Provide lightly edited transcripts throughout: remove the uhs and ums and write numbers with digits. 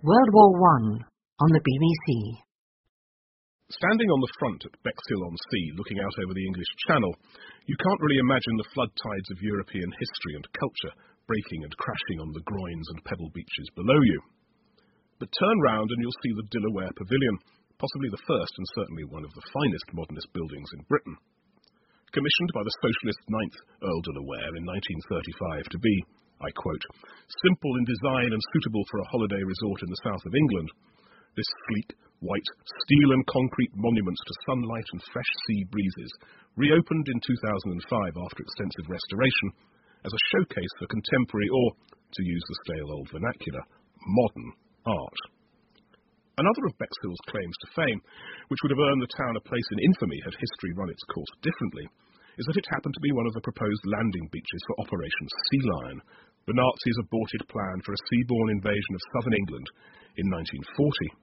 World War I on the BBC. Standing on the front at Bexhill-on-Sea, looking out over the English Channel, you can't really imagine the flood tides of European history and culture breaking and crashing on the groins and pebble beaches below you. But turn round and you'll see the De La Warr Pavilion, possibly the first and certainly one of the finest modernist buildings in Britain. Commissioned by the socialist 9th Earl de La Warr in 1935 to be, I quote, simple in design and suitable for a holiday resort in the south of England, this sleek, white, steel and concrete monument to sunlight and fresh sea breezes reopened in 2005 after extensive restoration as a showcase for contemporary or, to use the stale old vernacular, modern art. Another of Bexhill's claims to fame, which would have earned the town a place in infamy had history run its course differently, is that it happened to be one of the proposed landing beaches for Operation Sea Lion, the Nazis' aborted plan for a seaborne invasion of southern England in 1940.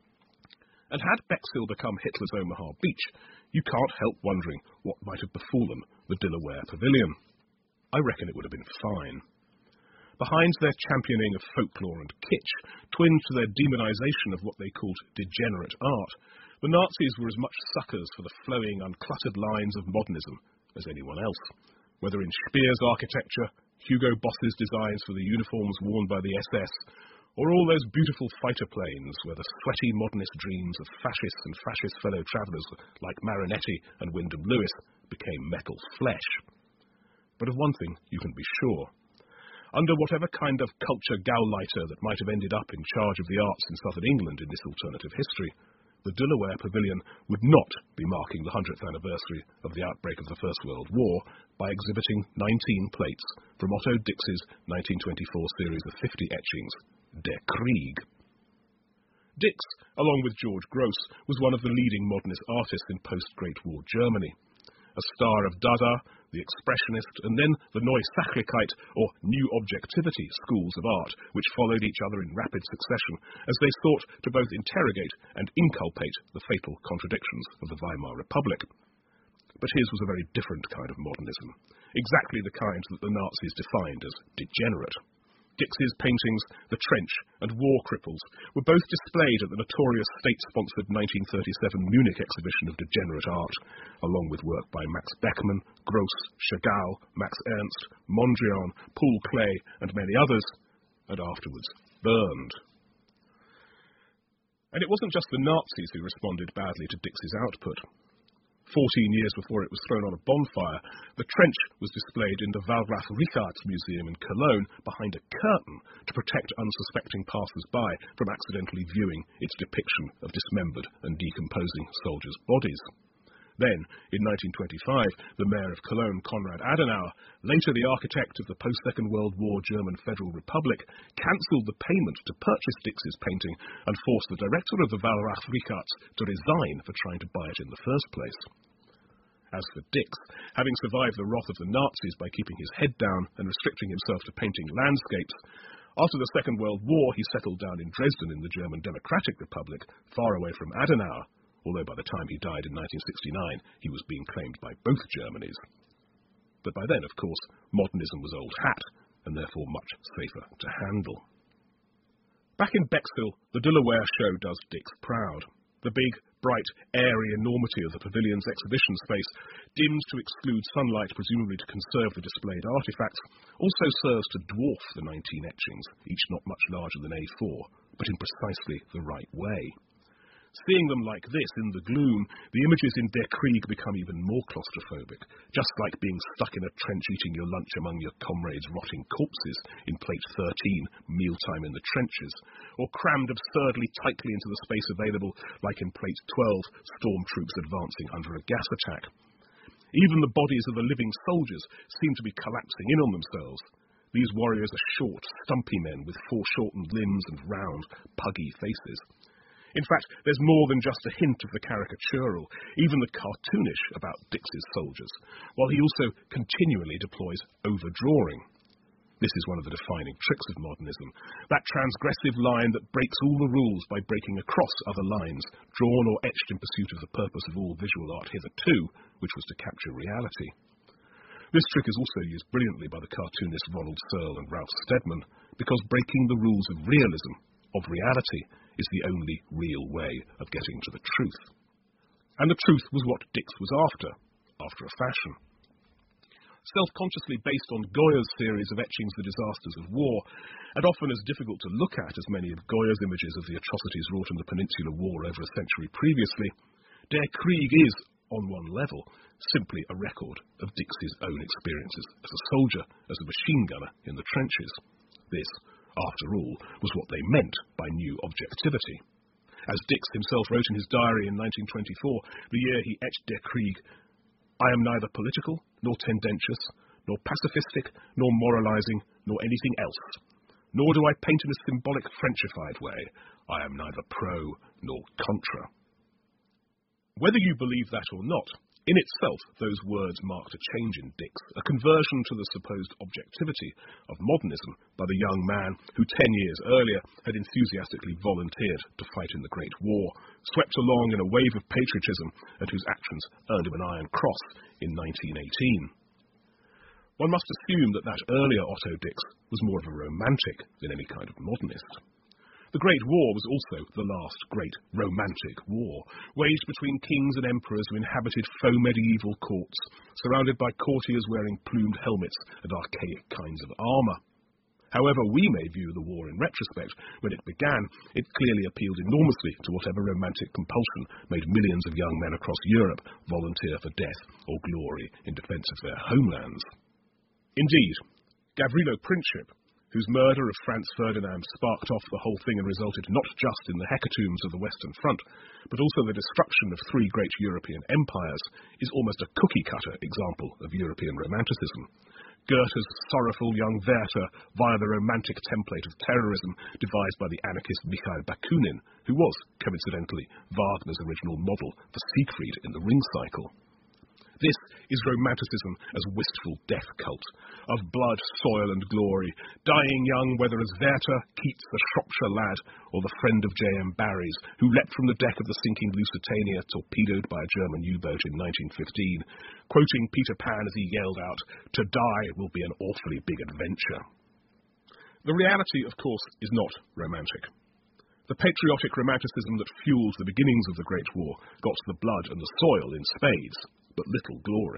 And had Bexhill become Hitler's Omaha Beach, you can't help wondering what might have befallen the De La Warr Pavilion. I reckon it would have been fine. Behind their championing of folklore and kitsch, twinned to their demonisation of what they called degenerate art, the Nazis were as much suckers for the flowing, uncluttered lines of modernism as anyone else, whether in Speer's architecture, Hugo Boss's designs for the uniforms worn by the SS, or all those beautiful fighter planes where the sweaty modernist dreams of fascists and fascist fellow travellers like Marinetti and Wyndham Lewis became metal flesh. But of one thing you can be sure. Under whatever kind of culture Gauleiter that might have ended up in charge of the arts in southern England in this alternative history, the De La Warr Pavilion would not be marking the 100th anniversary of the outbreak of the First World War by exhibiting 19 plates from Otto Dix's 1924 series of 50 etchings, Der Krieg. Dix, along with George Grosz, was one of the leading modernist artists in post-Great War Germany. A star of Dada, the Expressionist, and then the Neue Sachlichkeit, or New Objectivity, schools of art, which followed each other in rapid succession as they sought to both interrogate and inculpate the fatal contradictions of the Weimar Republic. But his was a very different kind of modernism, exactly the kind that the Nazis defined as degenerate. Dix's paintings, The Trench and War Cripples, were both displayed at the notorious state-sponsored 1937 Munich exhibition of degenerate art, along with work by Max Beckmann, Grosz, Chagall, Max Ernst, Mondrian, Paul Klee, and many others, and afterwards burned. And it wasn't just the Nazis who responded badly to Dix's output. 14 years before it was thrown on a bonfire, The Trench was displayed in the Wallraf-Richartz Museum in Cologne behind a curtain to protect unsuspecting passers-by from accidentally viewing its depiction of dismembered and decomposing soldiers' bodies. Then, in 1925, the mayor of Cologne, Konrad Adenauer, later the architect of the post-Second World War German Federal Republic, cancelled the payment to purchase Dix's painting and forced the director of the Wallraf-Richartz to resign for trying to buy it in the first place. As for Dix, having survived the wrath of the Nazis by keeping his head down and restricting himself to painting landscapes, after the Second World War he settled down in Dresden in the German Democratic Republic, far away from Adenauer, although by the time he died in 1969 he was being claimed by both Germanys. But by then, of course, modernism was old hat, and therefore much safer to handle. Back in Bexhill, the De La Warr show does Dix proud. The big, bright, airy enormity of the pavilion's exhibition space, dimmed to exclude sunlight, presumably to conserve the displayed artefacts, also serves to dwarf the 19 etchings, each not much larger than A4, but in precisely the right way. Seeing them like this in the gloom, the images in Der Krieg become even more claustrophobic, just like being stuck in a trench eating your lunch among your comrades' rotting corpses in plate 13, Mealtime in the Trenches, or crammed absurdly tightly into the space available, like in plate 12, Stormtroops advancing under a gas attack. Even the bodies of the living soldiers seem to be collapsing in on themselves. These warriors are short, stumpy men with foreshortened limbs and round, puggy faces. In fact, there's more than just a hint of the caricatural, even the cartoonish, about Dix's soldiers, while he also continually deploys overdrawing. This is one of the defining tricks of modernism, that transgressive line that breaks all the rules by breaking across other lines, drawn or etched in pursuit of the purpose of all visual art hitherto, which was to capture reality. This trick is also used brilliantly by the cartoonists Ronald Searle and Ralph Steadman, because breaking the rules of realism of reality is the only real way of getting to the truth. And the truth was what Dix was after a fashion. Self-consciously based on Goya's series of etchings the disasters of war, and often as difficult to look at as many of Goya's images of the atrocities wrought in the Peninsular War over a century previously, Der Krieg is, on one level, simply a record of Dix's own experiences as a soldier, as a machine gunner in the trenches. This, after all, was what they meant by new objectivity. As Dix himself wrote in his diary in 1924, the year he etched Der Krieg, "I am neither political, nor tendentious, nor pacifistic, nor moralizing, nor anything else. Nor do I paint in a symbolic Frenchified way. I am neither pro nor contra." Whether you believe that or not, in itself those words marked a change in Dix, a conversion to the supposed objectivity of modernism by the young man who 10 years earlier had enthusiastically volunteered to fight in the Great War, swept along in a wave of patriotism and whose actions earned him an Iron Cross in 1918. One must assume that that earlier Otto Dix was more of a romantic than any kind of modernist. The Great War was also the last great romantic war, waged between kings and emperors who inhabited faux medieval courts, surrounded by courtiers wearing plumed helmets and archaic kinds of armour. However we may view the war in retrospect, when it began, it clearly appealed enormously to whatever romantic compulsion made millions of young men across Europe volunteer for death or glory in defence of their homelands. Indeed, Gavrilo Princip, whose murder of Franz Ferdinand sparked off the whole thing and resulted not just in the hecatombs of the Western Front, but also the destruction of 3 great European empires, is almost a cookie-cutter example of European romanticism. Goethe's sorrowful young Werther via the romantic template of terrorism devised by the anarchist Mikhail Bakunin, who was, coincidentally, Wagner's original model for Siegfried in the Ring Cycle. This is romanticism as wistful death cult, of blood, soil and glory, dying young whether as Werther, Keats the Shropshire lad, or the friend of J.M. Barrie's, who leapt from the deck of the sinking Lusitania, torpedoed by a German U-boat in 1915, quoting Peter Pan as he yelled out, "To die will be an awfully big adventure." The reality, of course, is not romantic. The patriotic romanticism that fuels the beginnings of the Great War got the blood and the soil in spades, but little glory.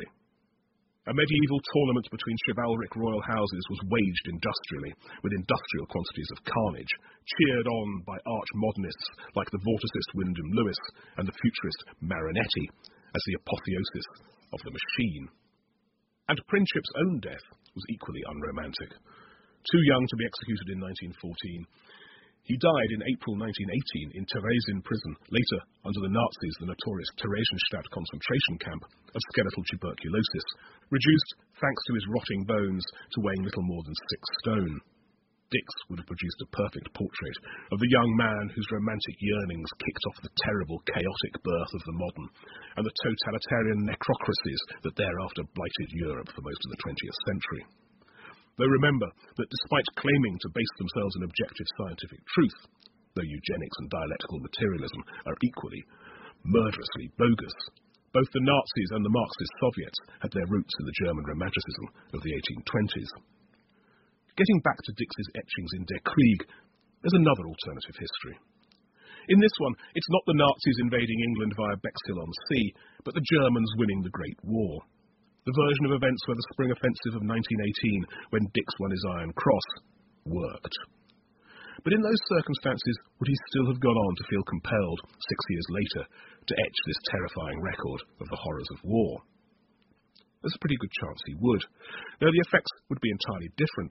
A medieval tournament between chivalric royal houses was waged industrially, with industrial quantities of carnage, cheered on by arch-modernists like the vorticist Wyndham Lewis and the futurist Marinetti as the apotheosis of the machine. And Princip's own death was equally unromantic. Too young to be executed in 1914, he died in April 1918 in Theresienstadt prison, later, under the Nazis, the notorious Theresienstadt concentration camp, of skeletal tuberculosis, reduced, thanks to his rotting bones, to weighing little more than 6 stone. Dix would have produced a perfect portrait of the young man whose romantic yearnings kicked off the terrible, chaotic birth of the modern, and the totalitarian necrocracies that thereafter blighted Europe for most of the 20th century. Though remember that despite claiming to base themselves in objective scientific truth, though eugenics and dialectical materialism are equally murderously bogus, both the Nazis and the Marxist Soviets had their roots in the German romanticism of the 1820s. Getting back to Dix's etchings in Der Krieg, there's another alternative history. In this one, it's not the Nazis invading England via Bexhill-on-Sea, but the Germans winning the Great War. The version of events where the Spring Offensive of 1918, when Dix won his Iron Cross, worked. But in those circumstances, would he still have gone on to feel compelled, 6 years later, to etch this terrifying record of the horrors of war? There's a pretty good chance he would, though the effects would be entirely different.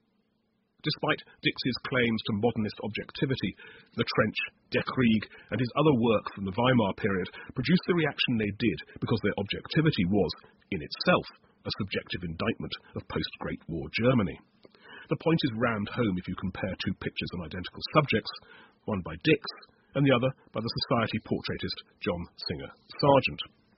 Despite Dix's claims to modernist objectivity, The Trench, Der Krieg, and his other work from the Weimar period produced the reaction they did because their objectivity was, in itself, a subjective indictment of post-Great War Germany. The point is rammed home if you compare 2 pictures on identical subjects, one by Dix and the other by the society portraitist John Singer Sargent.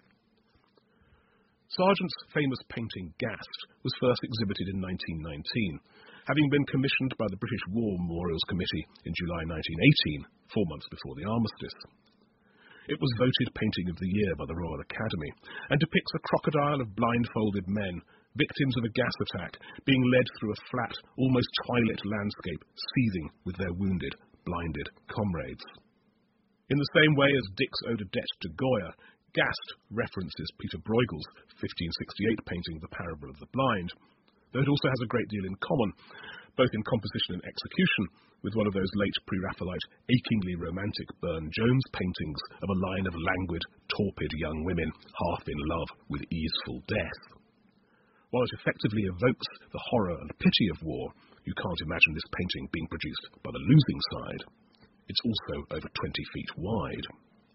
Sargent's famous painting Gast was first exhibited in 1919, having been commissioned by the British War Memorials Committee in July 1918, 4 months before the armistice. It was voted Painting of the Year by the Royal Academy, and depicts a crocodile of blindfolded men, victims of a gas attack, being led through a flat, almost twilit landscape, seething with their wounded, blinded comrades. In the same way as Dix owed a debt to Goya, Gast references Peter Bruegel's 1568 painting The Parable of the Blind, though it also has a great deal in common, both in composition and execution, with one of those late pre-Raphaelite, achingly romantic Burne-Jones paintings of a line of languid, torpid young women, half in love with easeful death. While it effectively evokes the horror and pity of war, you can't imagine this painting being produced by the losing side. It's also over 20 feet wide.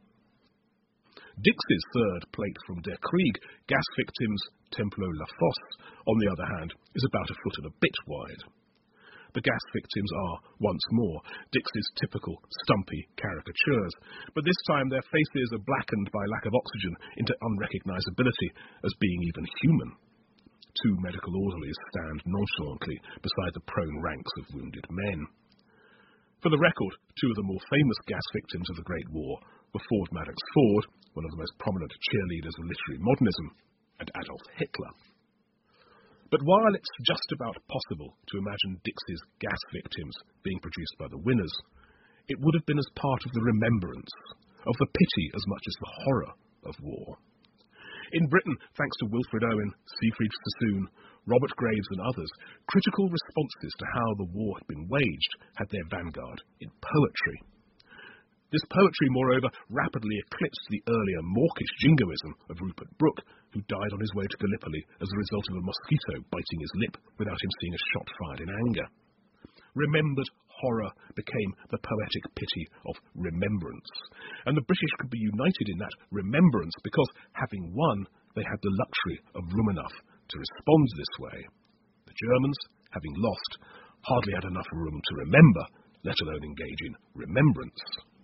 Dix's third plate from Der Krieg, Gas Victims, Templo La Fosse, on the other hand, is about a foot and a bit wide. The gas victims are, once more, Dix's typical stumpy caricatures, but this time their faces are blackened by lack of oxygen into unrecognisability as being even human. Two medical orderlies stand nonchalantly beside the prone ranks of wounded men. For the record, two of the more famous gas victims of the Great War were Ford Madox Ford, one of the most prominent cheerleaders of literary modernism, and Adolf Hitler. But while it's just about possible to imagine Dix's gas victims being produced by the winners, it would have been as part of the remembrance, of the pity as much as the horror of war. In Britain, thanks to Wilfred Owen, Siegfried Sassoon, Robert Graves and others, critical responses to how the war had been waged had their vanguard in poetry. This poetry, moreover, rapidly eclipsed the earlier mawkish jingoism of Rupert Brooke, who died on his way to Gallipoli as a result of a mosquito biting his lip without him seeing a shot fired in anger. Remembered horror became the poetic pity of remembrance, and the British could be united in that remembrance because, having won, they had the luxury of room enough to respond this way. The Germans, having lost, hardly had enough room to remember, let alone engage in remembrance.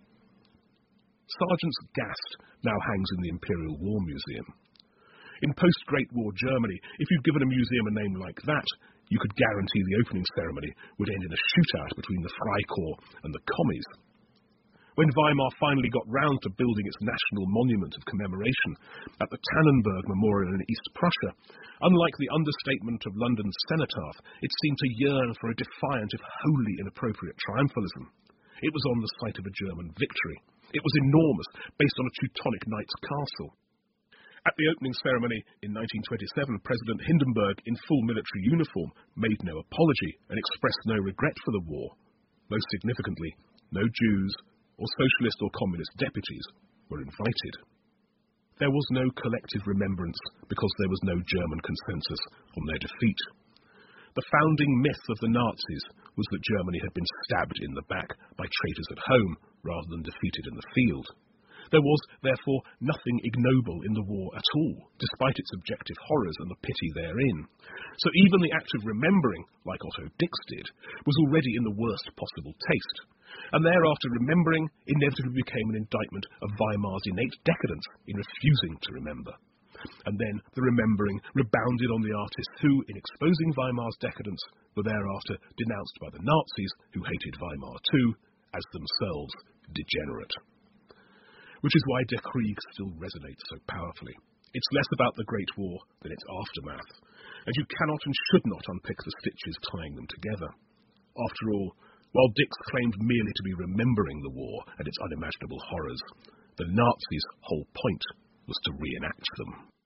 Sergeant's Gast now hangs in the Imperial War Museum. In post-Great War Germany, if you'd given a museum a name like that, you could guarantee the opening ceremony would end in a shootout between the Freikorps and the Commies. When Weimar finally got round to building its national monument of commemoration at the Tannenberg Memorial in East Prussia, unlike the understatement of London's cenotaph, it seemed to yearn for a defiant if wholly inappropriate triumphalism. It was on the site of a German victory. It was enormous, based on a Teutonic knight's castle. At the opening ceremony in 1927, President Hindenburg, in full military uniform, made no apology and expressed no regret for the war. Most significantly, no Jews or socialist or communist deputies were invited. There was no collective remembrance because there was no German consensus on their defeat. The founding myth of the Nazis was that Germany had been stabbed in the back by traitors at home rather than defeated in the field. There was, therefore, nothing ignoble in the war at all, despite its objective horrors and the pity therein. So even the act of remembering, like Otto Dix did, was already in the worst possible taste. And thereafter remembering inevitably became an indictment of Weimar's innate decadence in refusing to remember. And then the remembering rebounded on the artists who, in exposing Weimar's decadence, were thereafter denounced by the Nazis, who hated Weimar too, as themselves degenerate. Which is why Der Krieg still resonates so powerfully. It's less about the Great War than its aftermath, and you cannot and should not unpick the stitches tying them together. After all, while Dix claimed merely to be remembering the war and its unimaginable horrors, the Nazis' whole point was to reenact them.